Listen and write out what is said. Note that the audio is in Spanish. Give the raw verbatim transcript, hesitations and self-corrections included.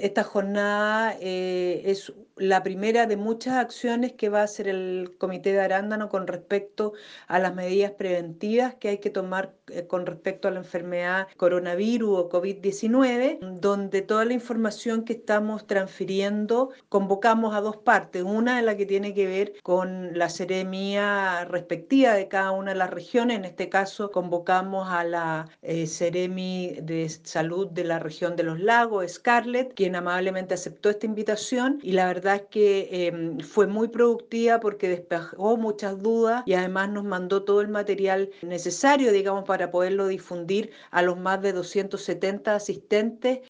esta jornada eh, es la primera de muchas acciones que va a hacer el Comité de Arándano con respecto a las medidas preventivas que hay que tomar eh, con respecto a la enfermedad coronavirus o COVID diecinueve, donde toda la información que estamos transfiriendo convocamos a dos partes. Una es la que tiene que ver con la seremía respectiva de cada una de las regiones. En este caso convocamos a la eh, Seremi de Salud de la región de los lagos, Scarlett, quien amablemente aceptó esta invitación, y la verdad es que eh, fue muy productiva porque despejó muchas dudas y además nos mandó todo el material necesario, digamos, para poderlo difundir a los más de doscientos setenta asistentes